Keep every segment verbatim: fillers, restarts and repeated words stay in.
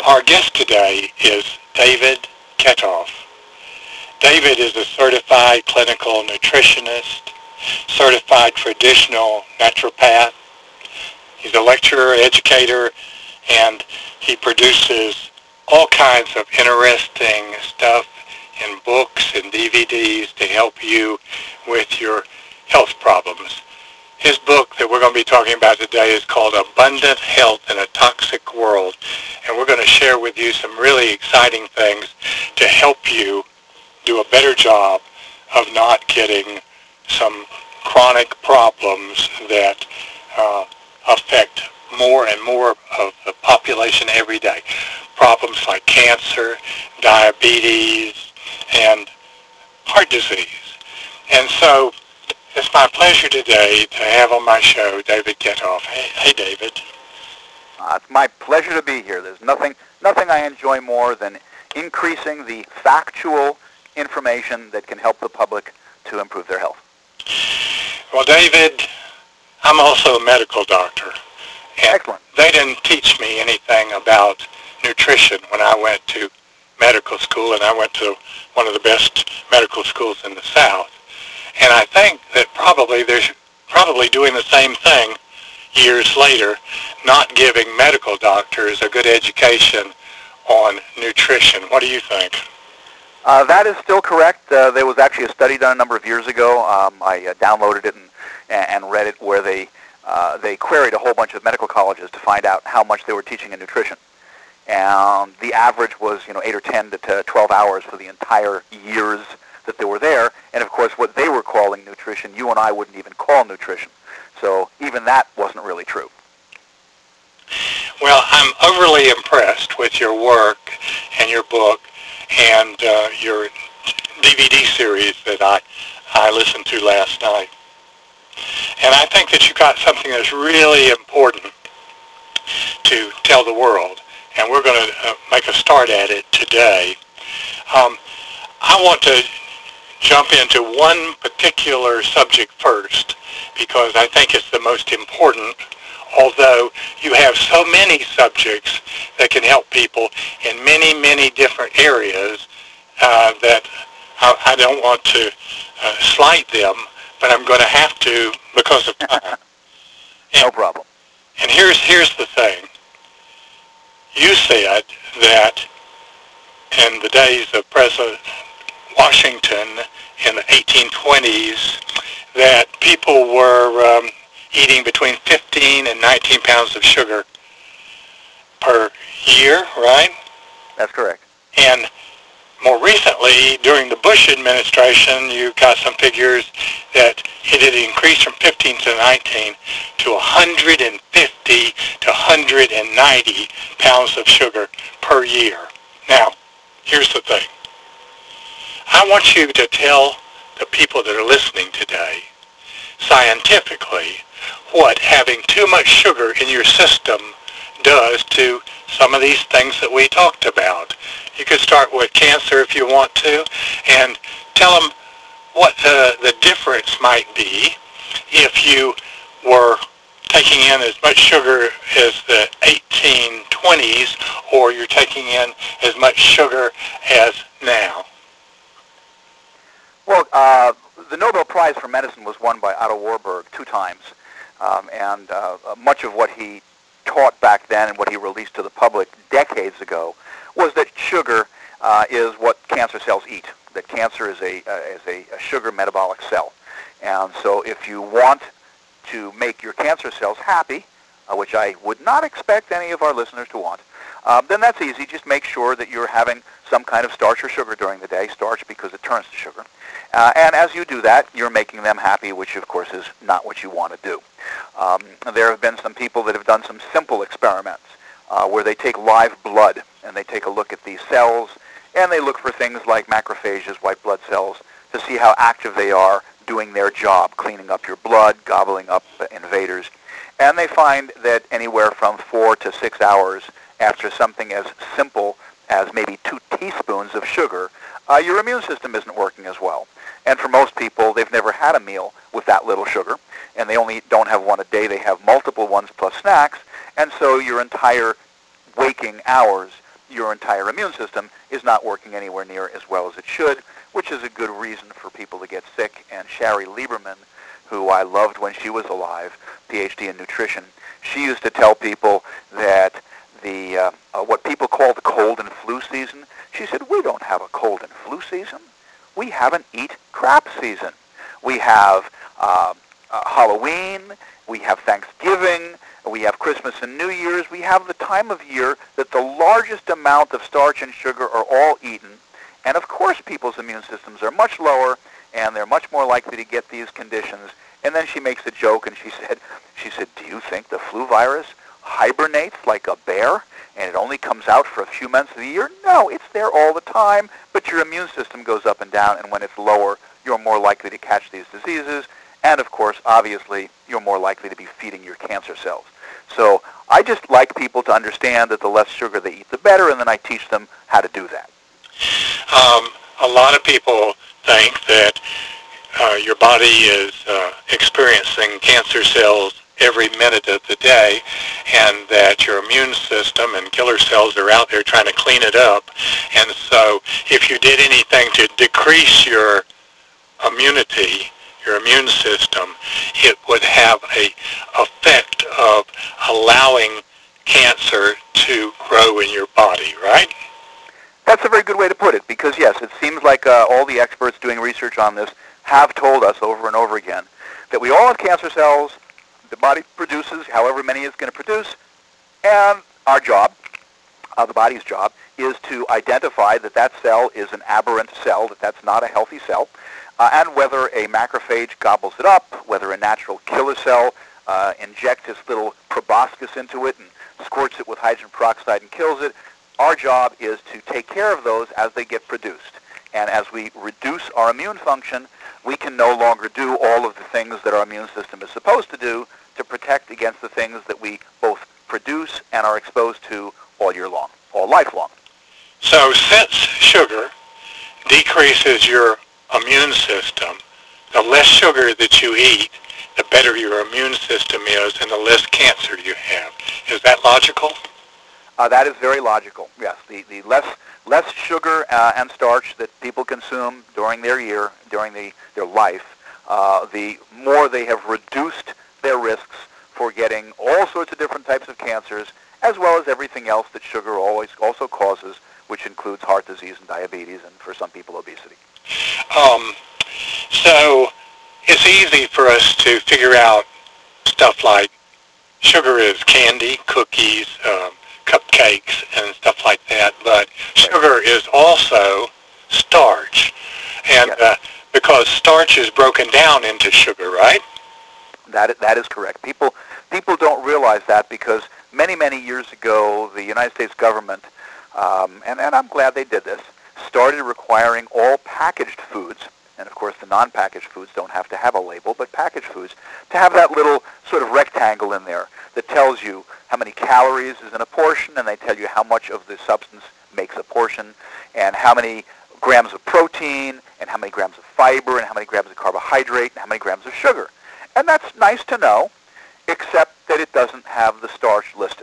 Our guest today is David Ketoff. David is a certified clinical nutritionist, certified traditional naturopath. He's a lecturer, educator, and he produces all kinds of interesting stuff in books and D V Ds to help you with your health problems. His book that we're going to be talking about today is called Abundant Health in a Toxic World, and we're going to share with you some really exciting things to help you do a better job of not getting some chronic problems that uh, affect more and more of the population every day. Problems like cancer, diabetes, and heart disease. And so it's my pleasure today to have on my show David Ketoff. Hey, hey David. Uh, it's my pleasure to be here. There's nothing, nothing I enjoy more than increasing the factual information that can help the public to improve their health. Well, David, I'm also a medical doctor. And Excellent. They didn't teach me anything about nutrition when I went to medical school, and I went to one of the best medical schools in the South. And I think that probably they're probably doing the same thing years later, not giving medical doctors a good education on nutrition. What do you think? Uh, that is still correct. Uh, there was actually a study done a number of years ago. Um, I uh, downloaded it and, and read it where they, uh, they queried a whole bunch of medical colleges to find out how much they were teaching in nutrition. And the average was, you know, eight or ten to twelve hours for the entire years that they were there. And, of course, what they were calling nutrition, you and I wouldn't even call nutrition. So even that wasn't really true. Well, I'm overly impressed with your work and your book and uh, your D V D series that I, I listened to last night. And I think that you got something that's really important to tell the world. And we're going to uh, make a start at it today. Um, I want to jump into one particular subject first because I think it's the most important, although you have so many subjects that can help people in many, many different areas uh, that I, I don't want to uh, slight them, but I'm going to have to because of time. And, no problem. And here's, here's the thing. You said that in the days of President Washington in the eighteen twenties that people were um, eating between fifteen and nineteen pounds of sugar per year, right? That's correct. And more recently, during the Bush administration, you got some figures that it had increased from fifteen to nineteen to one hundred fifty to one hundred ninety pounds of sugar per year. Now, here's the thing. I want you to tell the people that are listening today, scientifically, what having too much sugar in your system does to some of these things that we talked about. You could start with cancer if you want to, and tell them what the, the difference might be if you were taking in as much sugar as the eighteen twenties, or you're taking in as much sugar as now. Well, uh, the Nobel Prize for Medicine was won by Otto Warburg two times, um, and uh, much of what he taught back then and what he released to the public decades ago was that sugar uh, is what cancer cells eat, that cancer is a, uh, is a, a sugar metabolic cell. And so if you want to make your cancer cells happy, uh, which I would not expect any of our listeners to want, uh, then that's easy. Just make sure that you're having some kind of starch or sugar during the day, starch because it turns to sugar. Uh, and as you do that, you're making them happy, which of course is not what you want to do. Um, there have been some people that have done some simple experiments uh, where they take live blood and they take a look at these cells and they look for things like macrophages, white blood cells, to see how active they are doing their job, cleaning up your blood, gobbling up invaders. And they find that anywhere from four to six hours after something as simple as maybe two teaspoons of sugar, uh, your immune system isn't working as well. And for most people, they've never had a meal with that little sugar, and they only don't have one a day. They have multiple ones plus snacks, and so your entire waking hours, your entire immune system is not working anywhere near as well as it should, which is a good reason for people to get sick. And Shari Lieberman, who I loved when she was alive, P H D in nutrition, she used to tell people that the uh, uh, what people call the cold and flu season, she said, we don't have a cold and flu season. We have an eat crap season. We have uh, uh, Halloween, we have Thanksgiving, we have Christmas and New Year's. We have the time of year that the largest amount of starch and sugar are all eaten. And of course people's immune systems are much lower, and they're much more likely to get these conditions. And then she makes a joke, and she said, she said, do you think the flu virus hibernates like a bear, and it only comes out for a few months of the year? No, it's there all the time, but your immune system goes up and down, and when it's lower, you're more likely to catch these diseases, and of course, obviously, you're more likely to be feeding your cancer cells. So I just like people to understand that the less sugar they eat, the better, and then I teach them how to do that. Um, a lot of people think that uh, your body is uh, experiencing cancer cells every minute of the day, and that your immune system and killer cells are out there trying to clean it up. And so if you did anything to decrease your immunity, your immune system, it would have a effect of allowing cancer to grow in your body, right? That's a very good way to put it, because yes, it seems like uh, all the experts doing research on this have told us over and over again that we all have cancer cells, the body produces however many it's going to produce, and our job, uh, the body's job, is to identify that that cell is an aberrant cell, that that's not a healthy cell, uh, and whether a macrophage gobbles it up, whether a natural killer cell uh, injects its little proboscis into it and squirts it with hydrogen peroxide and kills it. Our job is to take care of those as they get produced. And as we reduce our immune function, we can no longer do all of the things that our immune system is supposed to do to protect against the things that we both produce and are exposed to all year long, all life long. So since sugar decreases your immune system, the less sugar that you eat, the better your immune system is and the less cancer you have. Is that logical? Uh, that is very logical, yes. The, the less, less sugar uh, and starch that people consume during their year, during the, their life, uh, the more they have reduced their risks for getting all sorts of different types of cancers, as well as everything else that sugar always also causes, which includes heart disease and diabetes, and for some people, obesity. Um, so it's easy for us to figure out stuff like sugar is candy, cookies, um, cupcakes, and stuff like that, but sugar is also starch, and yes. uh, because starch is broken down into sugar, right? That, that is correct. People, people don't realize that because many, many years ago, the United States government, um, and, and I'm glad they did this, started requiring all packaged foods, and of course the non-packaged foods don't have to have a label, but packaged foods, to have that little sort of rectangle in there that tells you how many calories is in a portion, and they tell you how much of the substance makes a portion, and how many grams of protein, and how many grams of fiber, and how many grams of carbohydrate, and how many grams of sugar. And that's nice to know, except that it doesn't have the starch listed.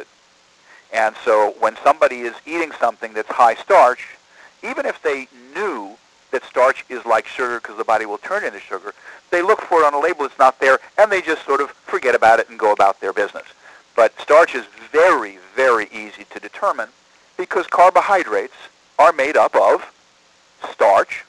And so when somebody is eating something that's high starch, even if they knew that starch is like sugar because the body will turn into sugar, they look for it on a label, it's not there, and they just sort of forget about it and go about their business. But starch is very, very easy to determine because carbohydrates are made up of starch,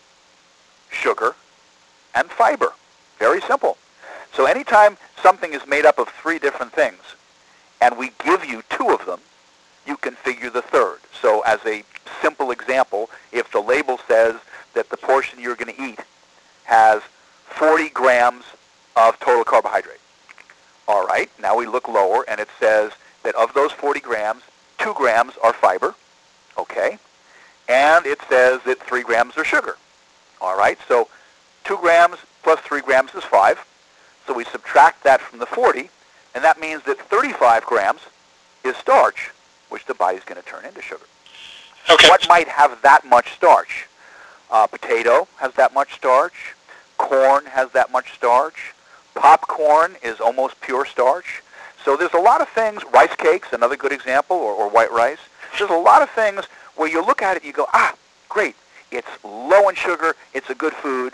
sugar, and fiber. Very simple. So anytime something is made up of three different things, and we give you two of them, you can figure the third. So as a simple example, if the label says that the portion you're going to eat has forty grams of total carbohydrate, all right, now we look lower, and it says that of those forty grams, two grams are fiber, okay, and it says that three grams are sugar, all right, so two grams plus three grams is five, so we subtract that from the forty, and that means that thirty-five grams is starch, which the body's going to turn into sugar. Okay. What might have that much starch? Uh, potato has that much starch. Corn has that much starch. Popcorn is almost pure starch. So there's a lot of things, rice cakes, another good example, or, or white rice. There's a lot of things where you look at it, you go, ah, great, it's low in sugar, it's a good food,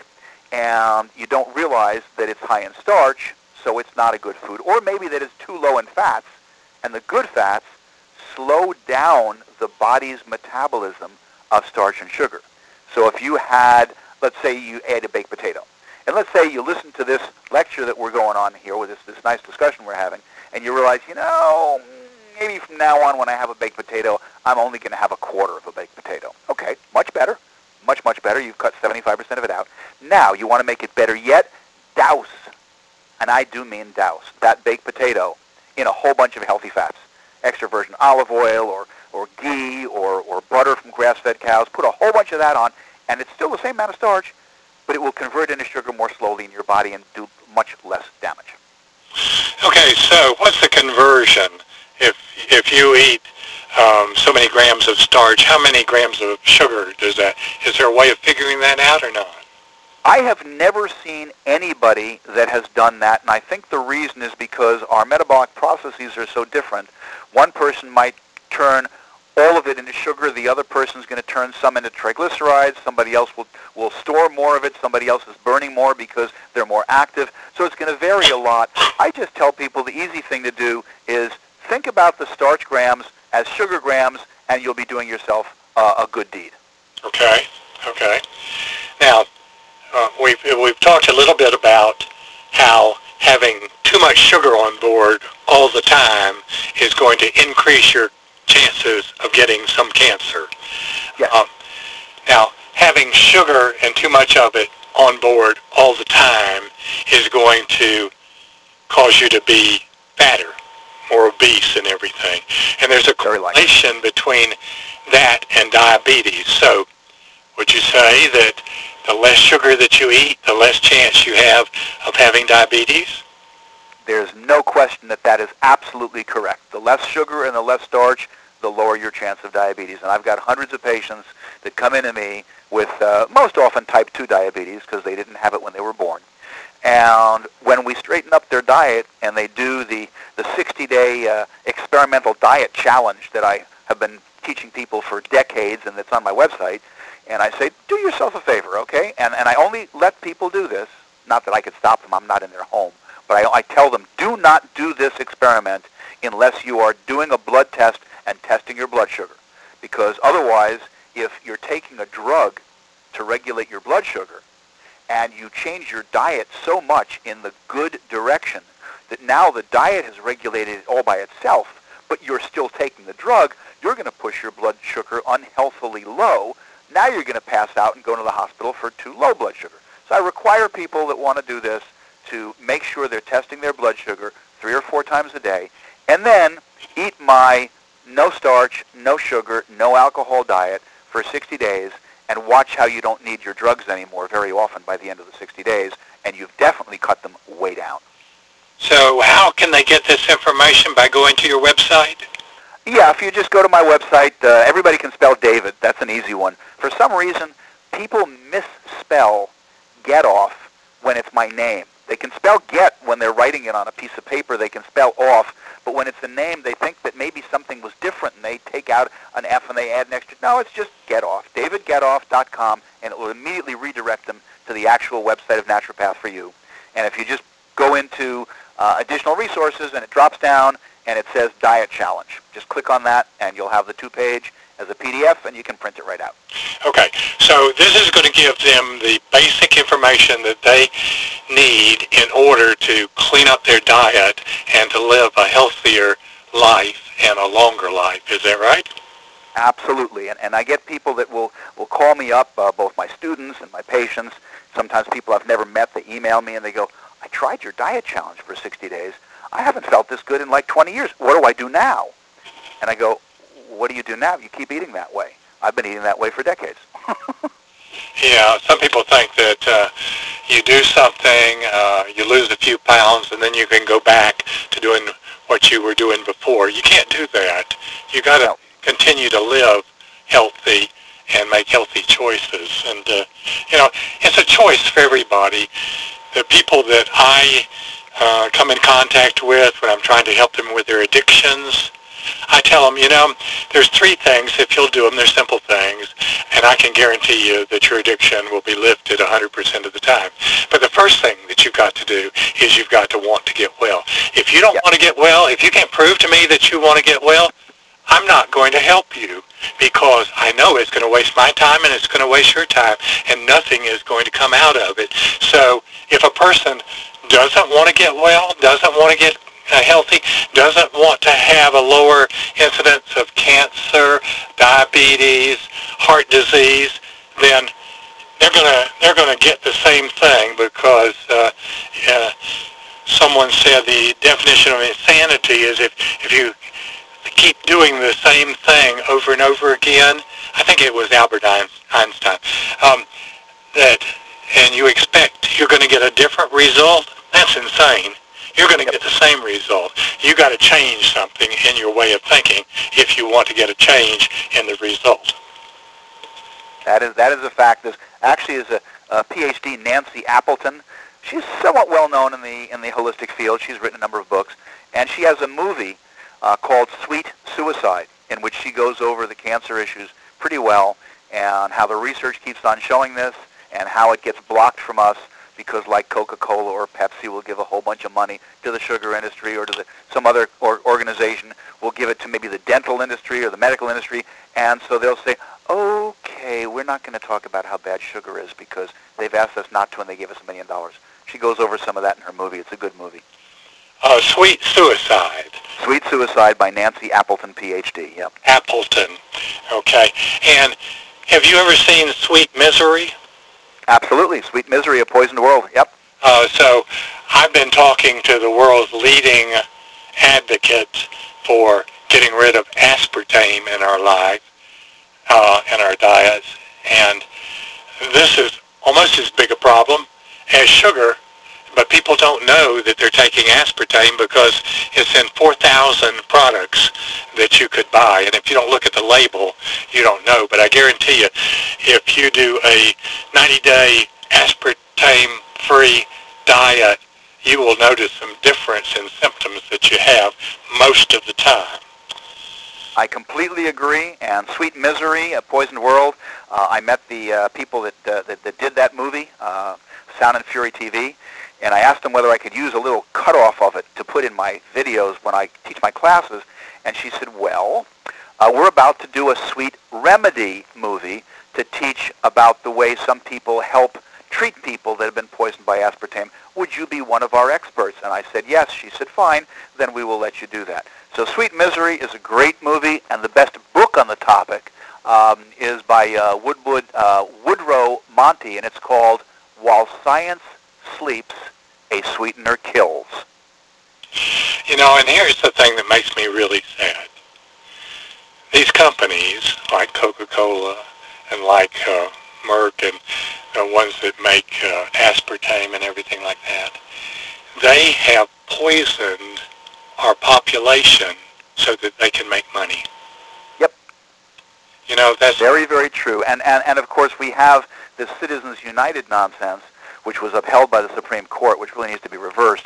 and you don't realize that it's high in starch, so it's not a good food. Or maybe that it's too low in fats, and the good fats slow down the body's metabolism of starch and sugar. So if you had, let's say you ate a baked potato, and let's say you listen to this lecture that we're going on here with this, this nice discussion we're having, and you realize, you know, maybe from now on when I have a baked potato, I'm only going to have a quarter of a baked potato. Okay, much better. Much, much better. You've cut seventy-five percent of it out. Now, you want to make it better yet? Douse, and I do mean douse, that baked potato in a whole bunch of healthy fats. Extra virgin olive oil or, or ghee or, or butter from grass-fed cows. Put a whole bunch of that on, and it's still the same amount of starch, but it will convert into sugar more slowly in your body and do much less damage. Okay, so what's the conversion? If, if you eat Um, so many grams of starch, how many grams of sugar does that, is there a way of figuring that out or not? I have never seen anybody that has done that, and I think the reason is because our metabolic processes are so different. One person might turn all of it into sugar, the other person's going to turn some into triglycerides, somebody else will, will store more of it, somebody else is burning more because they're more active, so it's going to vary a lot. I just tell people the easy thing to do is think about the starch grams as sugar grams, and you'll be doing yourself uh, a good deed. Okay, okay. Now, uh, we've, we've talked a little bit about how having too much sugar on board all the time is going to increase your chances of getting some cancer. Yes. Um, now, having sugar and too much of it on board all the time is going to cause you to be fatter, more obese and everything. And there's a correlation between that and diabetes. So would you say that the less sugar that you eat, the less chance you have of having diabetes? There's no question that that is absolutely correct. The less sugar and the less starch, the lower your chance of diabetes. And I've got hundreds of patients that come in to me with uh, most often type two diabetes because they didn't have it when they were born. And when we straighten up their diet and they do the, the sixty-day uh, experimental diet challenge that I have been teaching people for decades and that's on my website, and I say, do yourself a favor, okay? And, and I only let people do this, not that I could stop them, I'm not in their home, but I, I tell them, do not do this experiment unless you are doing a blood test and testing your blood sugar. Because otherwise, if you're taking a drug to regulate your blood sugar, and you change your diet so much in the good direction that now the diet has regulated it all by itself, but you're still taking the drug, you're going to push your blood sugar unhealthily low. Now you're going to pass out and go to the hospital for too low blood sugar. So I require people that want to do this to make sure they're testing their blood sugar three or four times a day, and then eat my no starch, no sugar, no alcohol diet for sixty days, and watch how you don't need your drugs anymore very often by the end of the sixty days, and you've definitely cut them way down. So how can they get this information? By going to your website? Yeah, if you just go to my website, uh, everybody can spell David. That's an easy one. For some reason, people misspell get off when it's my name. They can spell get when they're writing it on a piece of paper. They can spell off. But when it's a name, they think that maybe something was different, and they take out an F and they add an extra. No, it's just Get Off, david get off dot com, and it will immediately redirect them to the actual website of Naturopath for You. And if you just go into uh, additional resources, and it drops down, and it says Diet Challenge. Just click on that, and you'll have the two-page as a P D F, and you can print it right out. Okay, so this is going to give them the basic information that they need in order to clean up their diet and to live a healthier life and a longer life. Is that right? Absolutely, and, and I get people that will, will call me up, uh, both my students and my patients. Sometimes people I've never met, they email me and they go, I tried your diet challenge for sixty days. I haven't felt this good in like twenty years. What do I do now? And I go, what do you do now? You keep eating that way. I've been eating that way for decades. Yeah, some people think that uh, you do something, uh, you lose a few pounds, and then you can go back to doing what you were doing before. You can't do that. You got to no. continue to live healthy and make healthy choices. And, uh, you know, it's a choice for everybody. The people that I uh, come in contact with when I'm trying to help them with their addictions, I tell them, you know, there's three things. If you'll do them, they're simple things, and I can guarantee you that your addiction will be lifted one hundred percent of the time. But the first thing that you've got to do is you've got to want to get well. If you don't Yeah. want to get well, if you can't prove to me that you want to get well, I'm not going to help you, because I know it's going to waste my time and it's going to waste your time, and nothing is going to come out of it. So if a person doesn't want to get well, doesn't want to get uh, healthy, doesn't want to have a lower incidence of cancer, diabetes, heart disease, then they're going to they're going to get the same thing, because uh, uh, someone said the definition of insanity is if if you keep doing the same thing over and over again. I think it was Albert Einstein. Um, that and you expect you're going to get a different result. That's insane. You're going to get the same result. You got to change something in your way of thinking if you want to get a change in the result. That is that is a fact. This actually is a, a PhD, Nancy Appleton. She's somewhat well known in the in the holistic field. She's written a number of books, and she has a movie uh, called Sweet Suicide, in which she goes over the cancer issues pretty well, and how the research keeps on showing this, and how it gets blocked from us because, like Coca-Cola or Pepsi, will give a whole bunch of money to the sugar industry, or to the, some other or organization will give it to maybe the dental industry or the medical industry, and so they'll say, okay, we're not going to talk about how bad sugar is because they've asked us not to and they gave us a million dollars. She goes over some of that in her movie. It's a good movie. Uh, Sweet Suicide. Sweet Suicide by Nancy Appleton, P H D. Yep. Appleton. Okay. And have you ever seen Sweet Misery? Absolutely. Sweet Misery, A Poisoned World. Yep. Uh, so I've been talking to the world's leading advocates for getting rid of aspartame in our lives, uh, in our diets, and this is almost as big a problem as sugar, but people don't know that they're taking aspartame because it's in four thousand products that you could buy, and if you don't look at the label, you don't know. But I guarantee you, if you do a ninety-day aspartame-free diet, you will notice some difference in symptoms that you have most of the time. I completely agree. And Sweet Misery, A Poisoned World, uh, I met the uh, people that, uh, that that did that movie, uh, Sound and Fury T V, and I asked them whether I could use a little cutoff of it to put in my videos when I teach my classes, and she said, well, uh, we're about to do a Sweet Remedy movie to teach about the way some people help treat people that have been poisoned by aspartame. Would you be one of our experts? And I said, yes. She said, fine, then we will let you do that. So Sweet Misery is a great movie, and the best book on the topic um, is by uh, Woodwood, uh, Woodrow Monty, and it's called While Science Sleeps, A Sweetener Kills. You know, and here's the thing that makes me really sad. These companies, like Coca-Cola and like uh, Merck and the ones that make uh, aspartame and everything like that, they have poisoned our population so that they can make money. Yep. You know, that's very, very true. And, and, and of course, we have the Citizens United nonsense, which was upheld by the Supreme Court, which really needs to be reversed,